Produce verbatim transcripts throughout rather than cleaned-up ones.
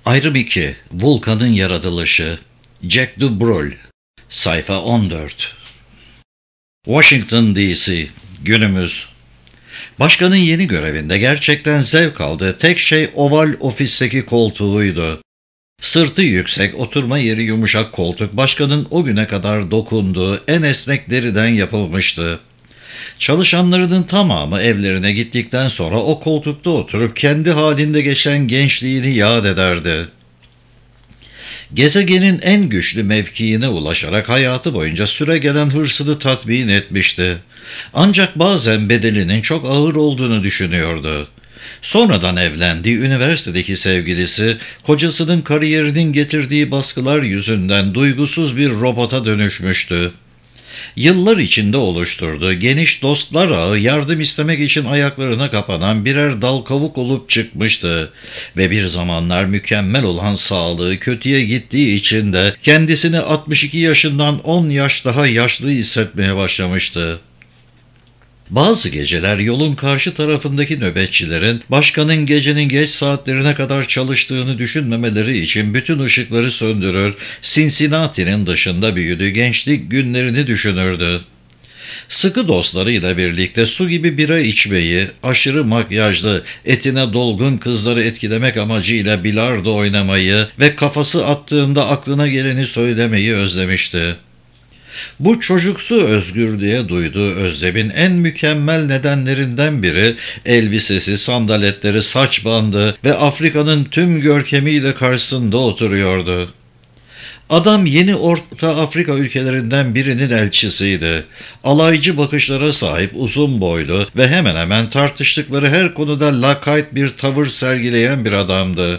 Ayrım iki. Vulkan'ın yaratılışı. Jack du Brul. Sayfa on dört. Washington D C. Günümüz. Başkanın yeni görevinde gerçekten zevk aldığı tek şey oval ofisteki koltuğuydu. Sırtı yüksek, oturma yeri yumuşak koltuk başkanın o güne kadar dokunduğu en esnek deriden yapılmıştı. Çalışanlarının tamamı evlerine gittikten sonra o koltukta oturup kendi halinde geçen gençliğini yad ederdi. Gezegenin en güçlü mevkiine ulaşarak hayatı boyunca süregelen hırsını tatmin etmişti. Ancak bazen bedelinin çok ağır olduğunu düşünüyordu. Sonradan evlendiği üniversitedeki sevgilisi, kocasının kariyerinin getirdiği baskılar yüzünden duygusuz bir robota dönüşmüştü. Yıllar içinde oluşturduğu geniş dostlar ağı yardım istemek için ayaklarına kapanan birer dal kavuk olup çıkmıştı ve bir zamanlar mükemmel olan sağlığı kötüye gittiği için de kendisini altmış iki yaşından on yaş daha yaşlı hissetmeye başlamıştı. Bazı geceler yolun karşı tarafındaki nöbetçilerin başkanın gecenin geç saatlerine kadar çalıştığını düşünmemeleri için bütün ışıkları söndürür, Cincinnati'nin dışında büyüdüğü gençlik günlerini düşünürdü. Sıkı dostlarıyla birlikte su gibi bira içmeyi, aşırı makyajlı, etine dolgun kızları etkilemek amacıyla bilardo oynamayı ve kafası attığında aklına geleni söylemeyi özlemişti. Bu çocuksu özgürlüğe duyduğu özlemin en mükemmel nedenlerinden biri elbisesi, sandaletleri, saç bandı ve Afrika'nın tüm görkemiyle karşısında oturuyordu. Adam yeni Orta Afrika ülkelerinden birinin elçisiydi. Alaycı bakışlara sahip, uzun boylu ve hemen hemen tartıştıkları her konuda lakayt bir tavır sergileyen bir adamdı.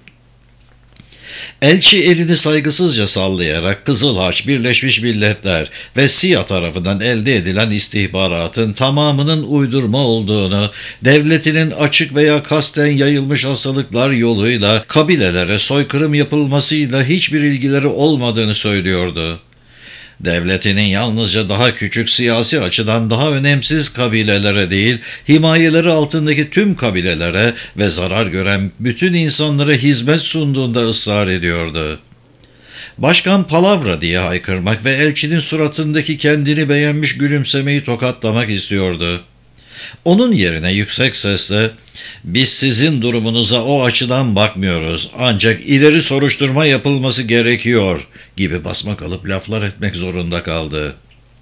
Elçi elini saygısızca sallayarak Kızıl Haç, Birleşmiş Milletler ve S İ A tarafından elde edilen istihbaratın tamamının uydurma olduğunu, devletinin açık veya kasten yayılmış hastalıklar yoluyla kabilelere soykırım yapılmasıyla hiçbir ilgileri olmadığını söylüyordu. Devletinin yalnızca daha küçük, siyasi açıdan daha önemsiz kabilelere değil, himayeleri altındaki tüm kabilelere ve zarar gören bütün insanlara hizmet sunduğunda ısrar ediyordu. Başkan palavra diye haykırmak ve elçinin suratındaki kendini beğenmiş gülümsemeyi tokatlamak istiyordu. Onun yerine yüksek sesle, "Biz sizin durumunuza o açıdan bakmıyoruz, ancak ileri soruşturma yapılması gerekiyor" gibi basma kalıp laflar etmek zorunda kaldı.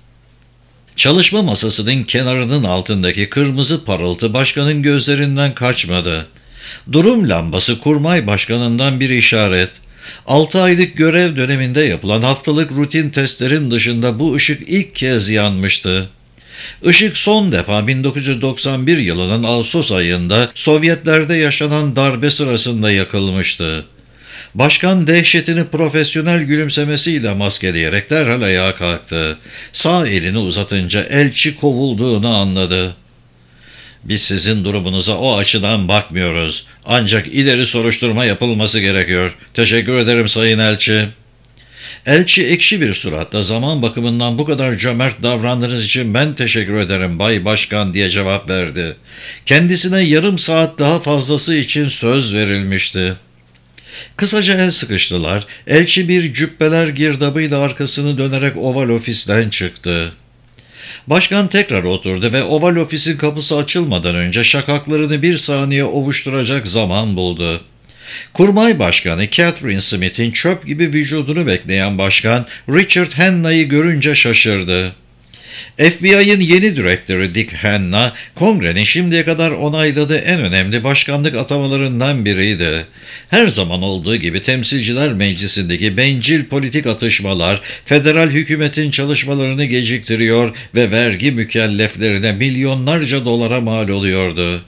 Çalışma masasının kenarının altındaki kırmızı parıltı başkanın gözlerinden kaçmadı. Durum lambası kurmay başkanından bir işaret. Altı aylık görev döneminde yapılan haftalık rutin testlerin dışında bu ışık ilk kez yanmıştı. Işık son defa bin dokuz yüz doksan bir yılının Ağustos ayında Sovyetlerde yaşanan darbe sırasında yakılmıştı. Başkan dehşetini profesyonel gülümsemesiyle maskeleyerek derhal ayağa kalktı. Sağ elini uzatınca elçi kovulduğunu anladı. "Biz sizin durumunuza o açıdan bakmıyoruz. Ancak ileri soruşturma yapılması gerekiyor. Teşekkür ederim Sayın Elçi." Elçi ekşi bir suratla, "Zaman bakımından bu kadar cömert davrandığınız için ben teşekkür ederim Bay Başkan" diye cevap verdi. Kendisine yarım saat daha fazlası için söz verilmişti. Kısaca el sıkıştılar. Elçi bir cübbeler girdabıyla arkasını dönerek oval ofisten çıktı. Başkan tekrar oturdu ve oval ofisin kapısı açılmadan önce şakaklarını bir saniye ovuşturacak zaman buldu. Kurmay Başkanı Catherine Smith'in çöp gibi vücudunu bekleyen başkan Richard Hanna'yı görünce şaşırdı. F B I'ın yeni direktörü Dick Hanna, kongrenin şimdiye kadar onayladığı en önemli başkanlık atamalarından biriydi. Her zaman olduğu gibi Temsilciler Meclisi'ndeki bencil politik atışmalar, federal hükümetin çalışmalarını geciktiriyor ve vergi mükelleflerine milyonlarca dolara mal oluyordu.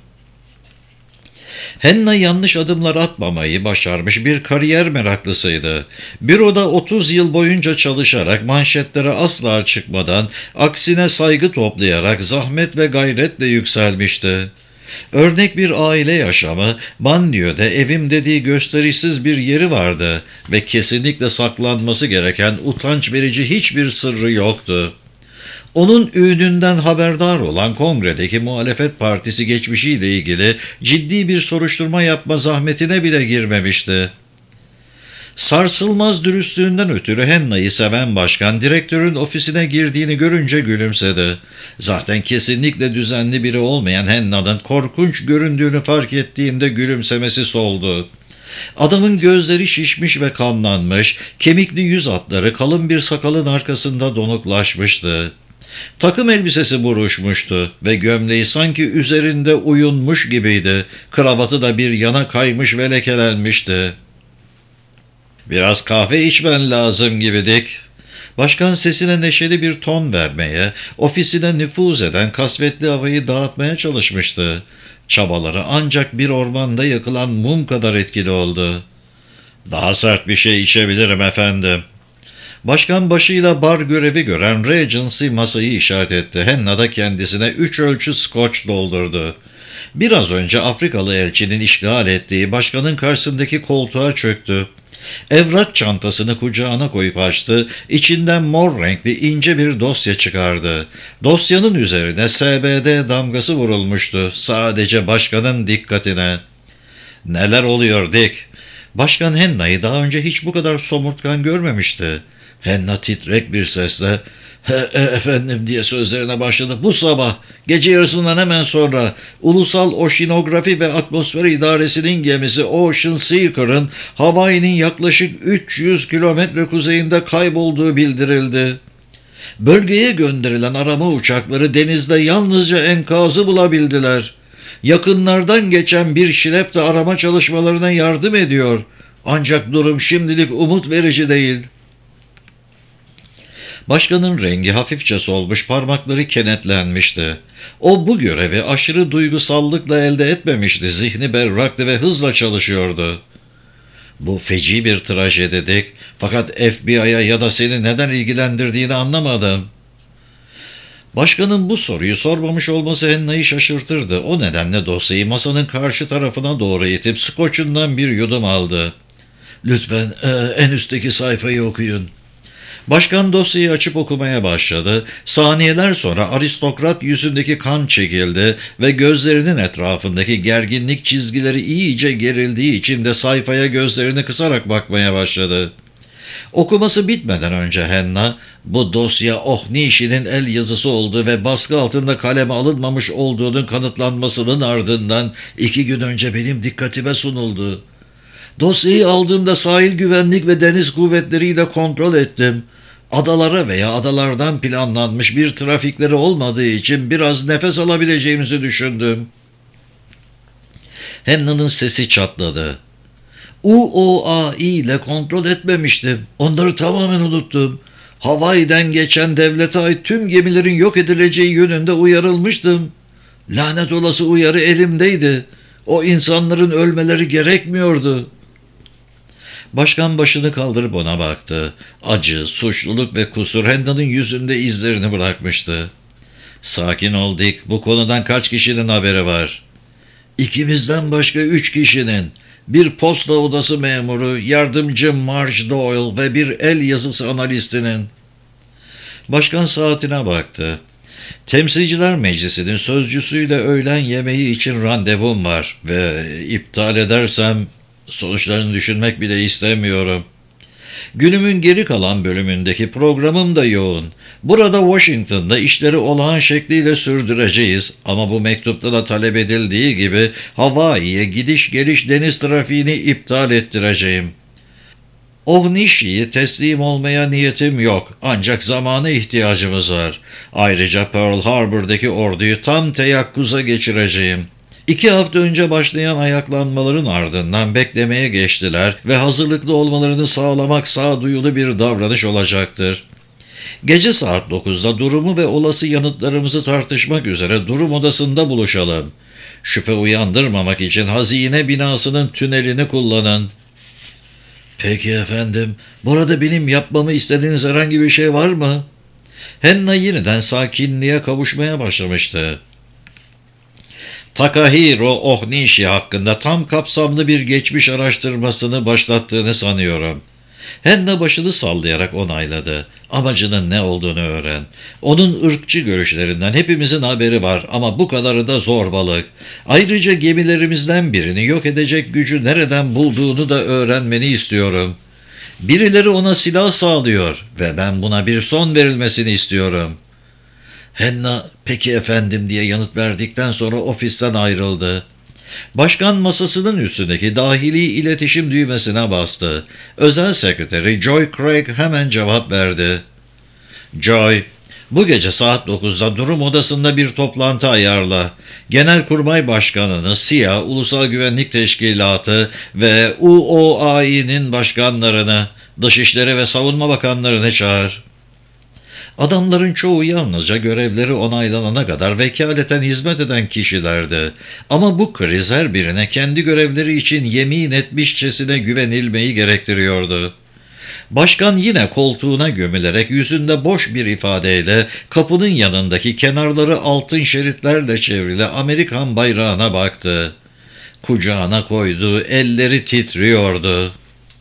Hanna yanlış adımlar atmamayı başarmış bir kariyer meraklısıydı. Büroda otuz yıl boyunca çalışarak, manşetlere asla çıkmadan, aksine saygı toplayarak, zahmet ve gayretle yükselmişti. Örnek bir aile yaşamı, banliyöde evim dediği gösterişsiz bir yeri vardı ve kesinlikle saklanması gereken utanç verici hiçbir sırrı yoktu. Onun ününden haberdar olan kongredeki muhalefet partisi geçmişiyle ilgili ciddi bir soruşturma yapma zahmetine bile girmemişti. Sarsılmaz dürüstlüğünden ötürü Henna'yı seven başkan direktörün ofisine girdiğini görünce gülümsedi. Zaten kesinlikle düzenli biri olmayan Henna'nın korkunç göründüğünü fark ettiğimde gülümsemesi soldu. Adamın gözleri şişmiş ve kanlanmış, kemikli yüz hatları kalın bir sakalın arkasında donuklaşmıştı. Takım elbisesi buruşmuştu ve gömleği sanki üzerinde uyunmuş gibiydi. Kravatı da bir yana kaymış ve lekelenmişti. "Biraz kahve içmen lazım gibi Dick." Başkan sesine neşeli bir ton vermeye, ofisine nüfuz eden kasvetli havayı dağıtmaya çalışmıştı. Çabaları ancak bir ormanda yakılan mum kadar etkili oldu. "Daha sert bir şey içebilirim efendim." Başkan başıyla bar görevi gören Regency masayı işaret etti. Henna da kendisine üç ölçü scotch doldurdu. Biraz önce Afrikalı elçinin işgal ettiği başkanın karşısındaki koltuğa çöktü. Evrak çantasını kucağına koyup açtı, içinden mor renkli ince bir dosya çıkardı. Dosyanın üzerine S B D damgası vurulmuştu, sadece başkanın dikkatine. "Neler oluyor Dick?" Başkan Henna'yı daha önce hiç bu kadar somurtkan görmemişti. Henna titrek bir sesle "He, e, efendim" diye sözlerine başladı. "Bu sabah, gece yarısından hemen sonra Ulusal Oşinografi ve Atmosfer İdaresi'nin gemisi Ocean Seeker'ın Hawaii'nin yaklaşık üç yüz kilometre kuzeyinde kaybolduğu bildirildi. Bölgeye gönderilen arama uçakları denizde yalnızca enkazı bulabildiler. Yakınlardan geçen bir şilep de arama çalışmalarına yardım ediyor. Ancak durum şimdilik umut verici değil." Başkanın rengi hafifçe solmuş, parmakları kenetlenmişti. O bu görevi aşırı duygusallıkla elde etmemişti, zihni berraktı ve hızla çalışıyordu. "Bu feci bir trajedi Dick, fakat F B I'ya ya da seni neden ilgilendirdiğini anlamadım." Başkanın bu soruyu sormamış olması Henna'yı şaşırtırdı. O nedenle dosyayı masanın karşı tarafına doğru itip skoçundan bir yudum aldı. "Lütfen e, en üstteki sayfayı okuyun." Başkan dosyayı açıp okumaya başladı. Saniyeler sonra aristokrat yüzündeki kan çekildi ve gözlerinin etrafındaki gerginlik çizgileri iyice gerildiği için de sayfaya gözlerini kısarak bakmaya başladı. Okuması bitmeden önce Henna, bu dosya Ohnişi'nin el yazısı olduğu ve baskı altında kaleme alınmamış olduğunun kanıtlanmasının ardından iki gün önce benim dikkatime sunuldu. Dosyayı aldığımda sahil güvenlik ve deniz kuvvetleriyle kontrol ettim. Adalara veya adalardan planlanmış bir trafikleri olmadığı için biraz nefes alabileceğimizi düşündüm. Henna'nın sesi çatladı. U O A I ile kontrol etmemiştim. Onları tamamen unuttum. Hawaii'den geçen devlete ait tüm gemilerin yok edileceği yönünde uyarılmıştım. Lanet olası uyarı elimdeydi. O insanların ölmeleri gerekmiyordu. Başkan başını kaldırıp ona baktı. Acı, suçluluk ve kusur Henna'nın yüzünde izlerini bırakmıştı. "Sakin ol Dick, bu konudan kaç kişinin haberi var?" "İkimizden başka üç kişinin. Bir posta odası memuru, yardımcı Marge Doyle ve bir el yazısı analistinin." Başkan saatine baktı. "Temsilciler Meclisi'nin sözcüsüyle öğlen yemeği için randevum var ve iptal edersem sonuçlarını düşünmek bile istemiyorum. Günümün geri kalan bölümündeki programım da yoğun. Burada Washington'da işleri olağan şekliyle sürdüreceğiz ama bu mektupta da talep edildiği gibi Hawaii'ye gidiş geliş deniz trafiğini iptal ettireceğim. Ohnishi'ye teslim olmaya niyetim yok, ancak zamana ihtiyacımız var. Ayrıca Pearl Harbor'daki orduyu tam teyakkuza geçireceğim." İki hafta önce başlayan ayaklanmaların ardından beklemeye geçtiler ve hazırlıklı olmalarını sağlamak sağduyulu bir davranış olacaktır. Gece saat dokuzda durumu ve olası yanıtlarımızı tartışmak üzere durum odasında buluşalım. Şüphe uyandırmamak için hazine binasının tünelini kullanın. "Peki efendim, burada benim yapmamı istediğiniz herhangi bir şey var mı?" Henna yeniden sakinliğe kavuşmaya başlamıştı. "Takahiro Ohnishi hakkında tam kapsamlı bir geçmiş araştırmasını başlattığını sanıyorum." Henna başını sallayarak onayladı. "Amacının ne olduğunu öğren. Onun ırkçı görüşlerinden hepimizin haberi var ama bu kadarı da zorbalık. Ayrıca gemilerimizden birini yok edecek gücü nereden bulduğunu da öğrenmeni istiyorum." Birileri ona silah sağlıyor ve ben buna bir son verilmesini istiyorum. Henna, peki efendim diye yanıt verdikten sonra ofisten ayrıldı. Başkan masasının üstündeki dahili iletişim düğmesine bastı. Özel sekreteri Joy Craig hemen cevap verdi. Joy, bu gece saat dokuzda durum odasında bir toplantı ayarla. Genelkurmay Başkanı'nı, S İ A, Ulusal Güvenlik Teşkilatı ve U O A İ'nin başkanlarını, Dışişleri ve Savunma Bakanlarını çağır. Adamların çoğu yalnızca görevleri onaylanana kadar vekaleten hizmet eden kişilerdi. Ama bu kriz her birine kendi görevleri için yemin etmişçesine güvenilmeyi gerektiriyordu. Başkan yine koltuğuna gömülerek yüzünde boş bir ifadeyle kapının yanındaki kenarları altın şeritlerle çevrili Amerikan bayrağına baktı. Kucağına koydu, elleri titriyordu.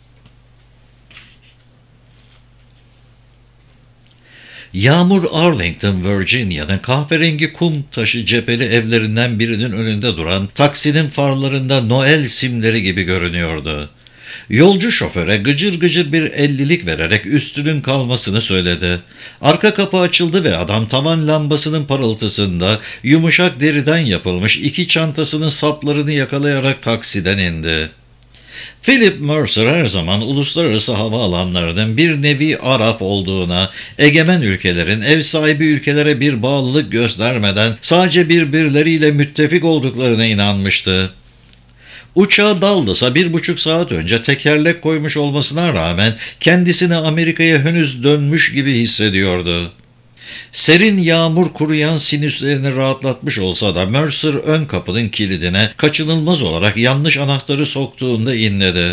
Yağmur Arlington, Virginia'nın kahverengi kum taşı cepheli evlerinden birinin önünde duran taksinin farlarında Noel simleri gibi görünüyordu. Yolcu şoföre gıcır gıcır bir ellilik vererek üstünün kalmasını söyledi. Arka kapı açıldı ve adam tavan lambasının parıltısında yumuşak deriden yapılmış iki çantasının saplarını yakalayarak taksiden indi. Philip Mercer her zaman uluslararası havaalanlarının bir nevi araf olduğuna, egemen ülkelerin ev sahibi ülkelere bir bağlılık göstermeden sadece birbirleriyle müttefik olduklarına inanmıştı. Uçağa Dallas'a bir buçuk saat önce tekerlek koymuş olmasına rağmen kendisini Amerika'ya henüz dönmüş gibi hissediyordu. Serin yağmur kuruyan sinüslerini rahatlatmış olsa da Mercer ön kapının kilidine kaçınılmaz olarak yanlış anahtarı soktuğunda inledi.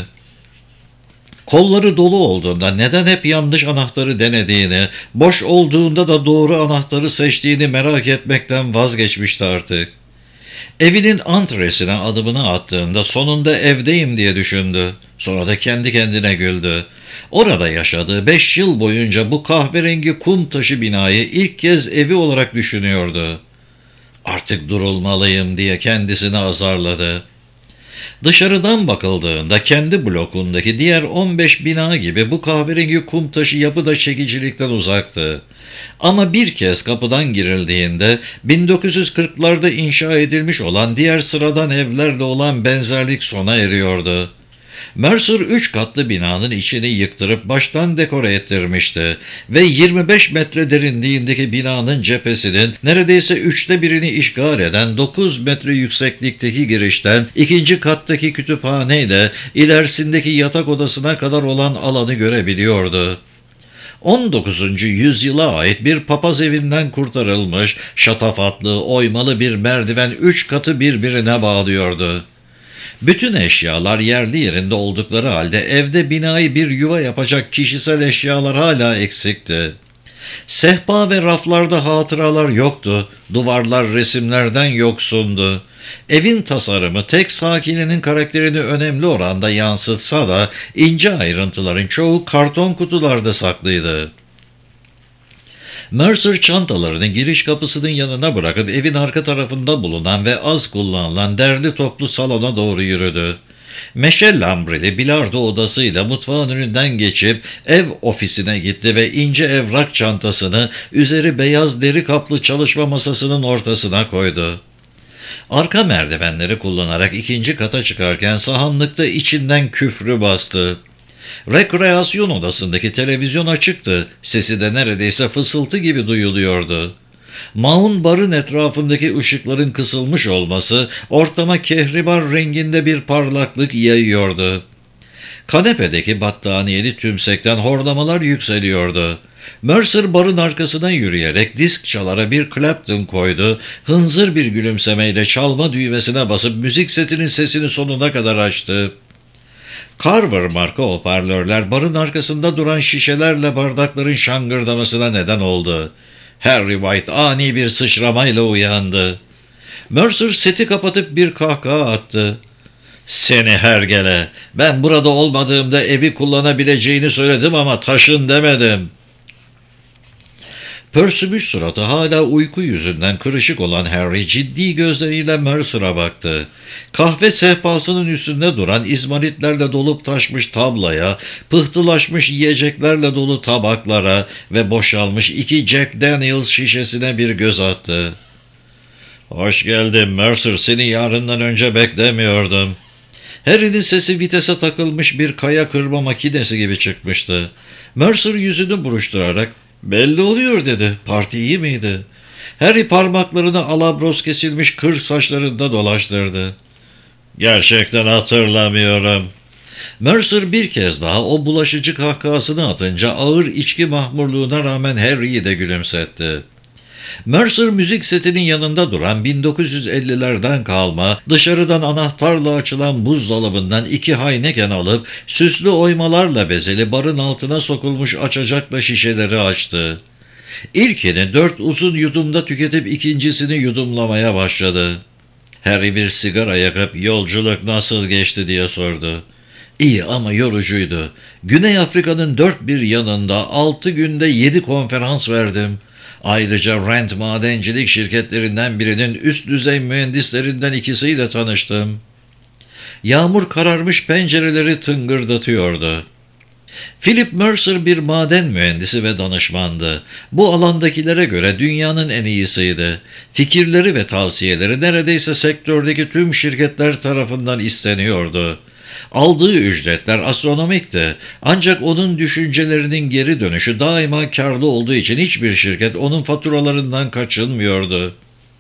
Kolları dolu olduğunda neden hep yanlış anahtarı denediğini, boş olduğunda da doğru anahtarı seçtiğini merak etmekten vazgeçmişti artık. Evinin antresine adımını attığında sonunda evdeyim diye düşündü. Sonra da kendi kendine güldü. Orada yaşadığı beş yıl boyunca bu kahverengi kum taşı binayı ilk kez evi olarak düşünüyordu. Artık durulmalıyım diye kendisini azarladı. Dışarıdan bakıldığında kendi blokundaki diğer on beş bina gibi bu kahverengi kum taşı yapı da çekicilikten uzaktı. Ama bir kez kapıdan girildiğinde bin dokuz yüz kırklarda inşa edilmiş olan diğer sıradan evlerle olan benzerlik sona eriyordu. Mercer üç katlı binanın içini yıktırıp baştan dekore ettirmişti ve yirmi beş metre derinliğindeki binanın cephesinin neredeyse üçte birini işgal eden dokuz metre yükseklikteki girişten ikinci kattaki kütüphaneyle ilerisindeki yatak odasına kadar olan alanı görebiliyordu. on dokuzuncu yüzyıla ait bir papaz evinden kurtarılmış, şatafatlı, oymalı bir merdiven üç katı birbirine bağlıyordu. Bütün eşyalar yerli yerinde oldukları halde evde binayı bir yuva yapacak kişisel eşyalar hala eksikti. Sehpa ve raflarda hatıralar yoktu, duvarlar resimlerden yoksundu. Evin tasarımı tek sakininin karakterini önemli oranda yansıtsa da ince ayrıntıların çoğu karton kutularda saklıydı. Mercer çantalarını giriş kapısının yanına bırakıp evin arka tarafında bulunan ve az kullanılan derli toplu salona doğru yürüdü. Meşe lambrili bilardo odasıyla mutfağın önünden geçip ev ofisine gitti ve ince evrak çantasını üzeri beyaz deri kaplı çalışma masasının ortasına koydu. Arka merdivenleri kullanarak ikinci kata çıkarken sahanlıkta içinden küfrü bastı. Rekreasyon odasındaki televizyon açıktı, sesi de neredeyse fısıltı gibi duyuluyordu. Maun barın etrafındaki ışıkların kısılmış olması ortama kehribar renginde bir parlaklık yayıyordu. Kanepedeki battaniyeli tümsekten horlamalar yükseliyordu. Mercer barın arkasına yürüyerek disk çalara bir Clapton koydu, hınzır bir gülümsemeyle çalma düğmesine basıp müzik setinin sesini sonuna kadar açtı. Carver marka hoparlörler barın arkasında duran şişelerle bardakların şangırdamasına neden oldu. Harry White ani bir sıçramayla uyandı. Mercer seti kapatıp bir kahkaha attı. "Seni hergele, ben burada olmadığımda evi kullanabileceğini söyledim ama taşın demedim." Pörsümüş suratı hala uyku yüzünden kırışık olan Harry ciddi gözleriyle Mercer'a baktı. Kahve sehpasının üstünde duran izmaritlerle dolup taşmış tablaya, pıhtılaşmış yiyeceklerle dolu tabaklara ve boşalmış iki Jack Daniels şişesine bir göz attı. "Hoş geldin Mercer, seni yarından önce beklemiyordum." Harry'nin sesi vitese takılmış bir kaya kırma makinesi gibi çıkmıştı. Mercer yüzünü buruşturarak "Belli oluyor," dedi. "Parti iyi miydi?" Harry parmaklarını alabros kesilmiş kır saçlarında dolaştırdı. "Gerçekten hatırlamıyorum." Mercer bir kez daha o bulaşıcı kahkahasını atınca ağır içki mahmurluğuna rağmen Harry'yi de gülümsetti. Mercer müzik setinin yanında duran bin dokuz yüz ellilerden kalma, dışarıdan anahtarla açılan buzdolabından iki Heineken alıp süslü oymalarla bezeli barın altına sokulmuş açacakla şişeleri açtı. İlkini dört uzun yudumda tüketip ikincisini yudumlamaya başladı. Harry bir sigara yakıp "Yolculuk nasıl geçti?" diye sordu. "İyi ama yorucuydu. Güney Afrika'nın dört bir yanında altı günde yedi konferans verdim. Ayrıca Rent madencilik şirketlerinden birinin üst düzey mühendislerinden ikisiyle tanıştım." Yağmur kararmış pencereleri tıngırdatıyordu. Philip Mercer bir maden mühendisi ve danışmandı. Bu alandakilere göre dünyanın en iyisiydi. Fikirleri ve tavsiyeleri neredeyse sektördeki tüm şirketler tarafından isteniyordu. Aldığı ücretler astronomikti. Ancak onun düşüncelerinin geri dönüşü daima karlı olduğu için hiçbir şirket onun faturalarından kaçınmıyordu.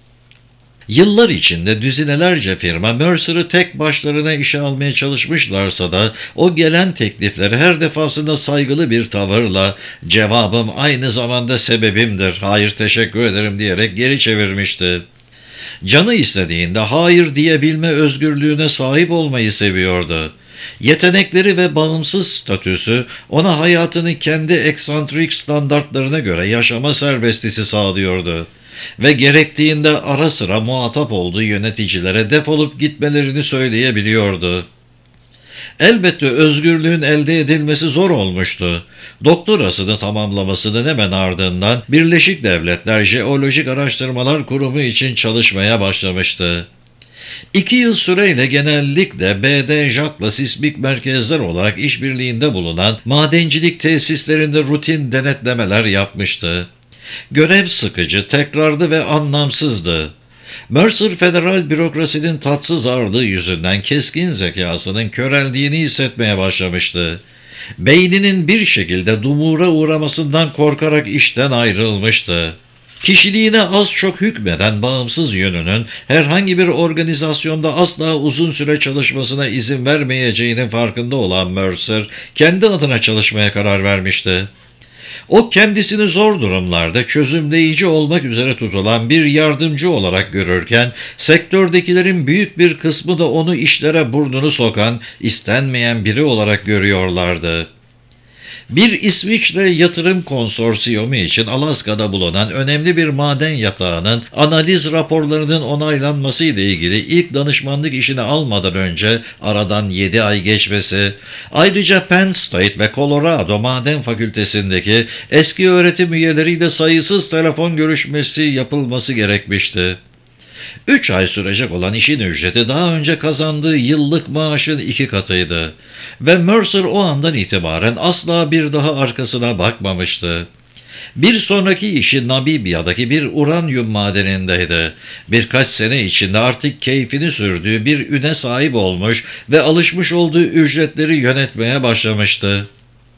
Yıllar içinde düzinelerce firma Mercer'ı tek başlarına işe almaya çalışmışlarsa da o gelen teklifleri her defasında saygılı bir tavırla "Cevabım aynı zamanda sebebimdir, hayır teşekkür ederim," diyerek geri çevirmişti. Canı istediğinde hayır diyebilme özgürlüğüne sahip olmayı seviyordu. Yetenekleri ve bağımsız statüsü ona hayatını kendi eksantrik standartlarına göre yaşama serbestisi sağlıyordu. Ve gerektiğinde ara sıra muhatap olduğu yöneticilere defolup gitmelerini söyleyebiliyordu. Elbette özgürlüğün elde edilmesi zor olmuştu. Doktorasını tamamlamasının hemen ardından Birleşik Devletler Jeolojik Araştırmalar Kurumu için çalışmaya başlamıştı. İki yıl süreyle genellikle B D J A K'la sismik merkezler olarak işbirliğinde bulunan madencilik tesislerinde rutin denetlemeler yapmıştı. Görev sıkıcı, tekrarlı ve anlamsızdı. Mercer, federal bürokrasinin tatsız ağırlığı yüzünden keskin zekasının köreldiğini hissetmeye başlamıştı. Beyninin bir şekilde dumura uğramasından korkarak işten ayrılmıştı. Kişiliğine az çok hükmeden bağımsız yönünün herhangi bir organizasyonda asla uzun süre çalışmasına izin vermeyeceğinin farkında olan Mercer, kendi adına çalışmaya karar vermişti. O kendisini zor durumlarda çözümleyici olmak üzere tutulan bir yardımcı olarak görürken, sektördekilerin büyük bir kısmı da onu işlere burnunu sokan, istenmeyen biri olarak görüyorlardı. Bir İsviçre yatırım konsorsiyumu için Alaska'da bulunan önemli bir maden yatağının analiz raporlarının onaylanması ile ilgili ilk danışmanlık işini almadan önce aradan yedi ay geçmesi, ayrıca Penn State ve Colorado Maden Fakültesindeki eski öğretim üyeleriyle sayısız telefon görüşmesi yapılması gerekmişti. Üç ay sürecek olan işin ücreti daha önce kazandığı yıllık maaşın iki katıydı. Ve Mercer o andan itibaren asla bir daha arkasına bakmamıştı. Bir sonraki işi Namibya'daki bir uranyum madenindeydi. Birkaç sene içinde artık keyfini sürdüğü bir üne sahip olmuş ve alışmış olduğu ücretleri yönetmeye başlamıştı.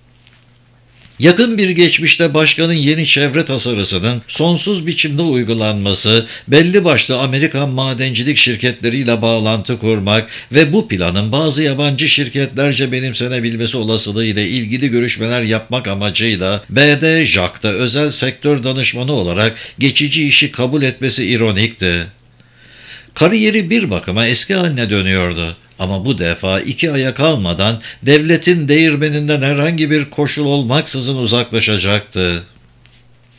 Yakın bir geçmişte başkanın yeni çevre tasarısının sonsuz biçimde uygulanması, belli başlı Amerikan madencilik şirketleriyle bağlantı kurmak ve bu planın bazı yabancı şirketlerce benimsenebilmesi olasılığı ile ilgili görüşmeler yapmak amacıyla B D J A K'ta özel sektör danışmanı olarak geçici işi kabul etmesi ironikti. Kariyeri bir bakıma eski haline dönüyordu. Ama bu defa iki aya kalmadan devletin değirmeninden herhangi bir koşul olmaksızın uzaklaşacaktı.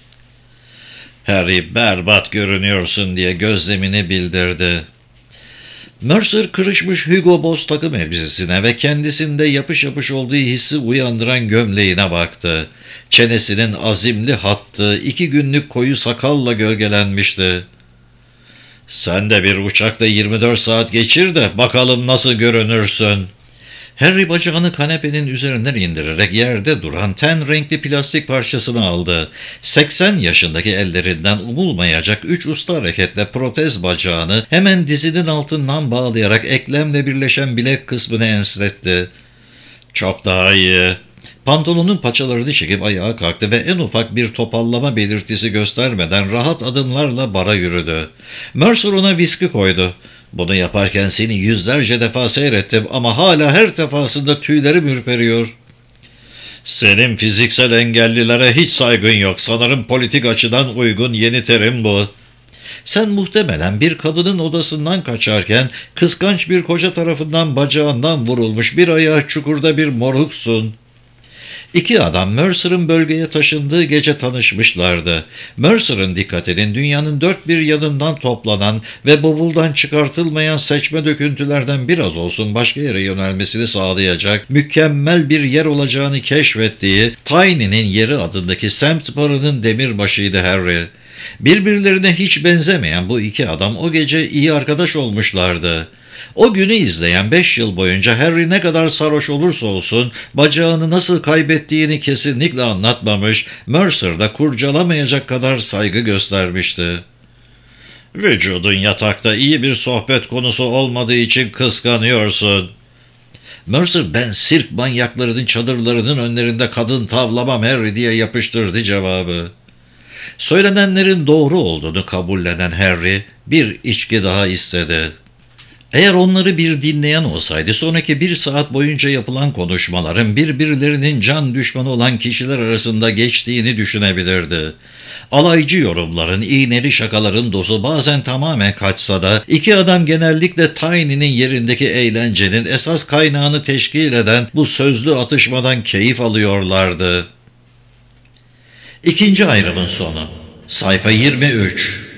"Harry, berbat görünüyorsun," diye gözlemini bildirdi. Mercer kırışmış Hugo Boss takım elbisesine ve kendisinde yapış yapış olduğu hissi uyandıran gömleğine baktı. Çenesinin azimli hattı iki günlük koyu sakalla gölgelenmişti. ''Sen de bir uçakta yirmi dört saat geçir de bakalım nasıl görünürsün.'' Harry bacağını kanepenin üzerinden indirerek yerde duran ten renkli plastik parçasını aldı. seksen yaşındaki ellerinden umulmayacak üç usta hareketle protez bacağını hemen dizinin altından bağlayarak eklemle birleşen bilek kısmını ensletti. ''Çok daha iyi.'' Pantolonun paçalarını çekip ayağa kalktı ve en ufak bir topallama belirtisi göstermeden rahat adımlarla bara yürüdü. Mercer ona viski koydu. ''Bunu yaparken seni yüzlerce defa seyrettim ama hala her defasında tüylerim ürperiyor.'' ''Senin fiziksel engellilere hiç saygın yok. Sanırım politik açıdan uygun yeni terim bu.'' ''Sen muhtemelen bir kadının odasından kaçarken kıskanç bir koca tarafından bacağından vurulmuş bir ayağı çukurda bir moruksun.'' İki adam Mercer'ın bölgeye taşındığı gece tanışmışlardı. Mercer'ın dikkatinin dünyanın dört bir yanından toplanan ve bavuldan çıkartılmayan seçme döküntülerden biraz olsun başka yere yönelmesini sağlayacak mükemmel bir yer olacağını keşfettiği Tiny'nin Yeri adındaki semt barının demirbaşıydı Harry. Birbirlerine hiç benzemeyen bu iki adam o gece iyi arkadaş olmuşlardı. O günü izleyen beş yıl boyunca Harry ne kadar sarhoş olursa olsun bacağını nasıl kaybettiğini kesinlikle anlatmamış, Mercer'da kurcalamayacak kadar saygı göstermişti. ''Vücudun yatakta iyi bir sohbet konusu olmadığı için kıskanıyorsun.'' Mercer, ''Ben sirk manyaklarının çadırlarının önlerinde kadın tavlamam Harry.'' diye yapıştırdı cevabı. Söylenenlerin doğru olduğunu kabullenen Harry bir içki daha istedi. Eğer onları bir dinleyen olsaydı sonraki bir saat boyunca yapılan konuşmaların birbirlerinin can düşmanı olan kişiler arasında geçtiğini düşünebilirdi. Alaycı yorumların, iğneli şakaların dozu bazen tamamen kaçsa da iki adam genellikle Tiny'nin yerindeki eğlencenin esas kaynağını teşkil eden bu sözlü atışmadan keyif alıyorlardı. İkinci ayrımın sonu. Sayfa yirmi üç.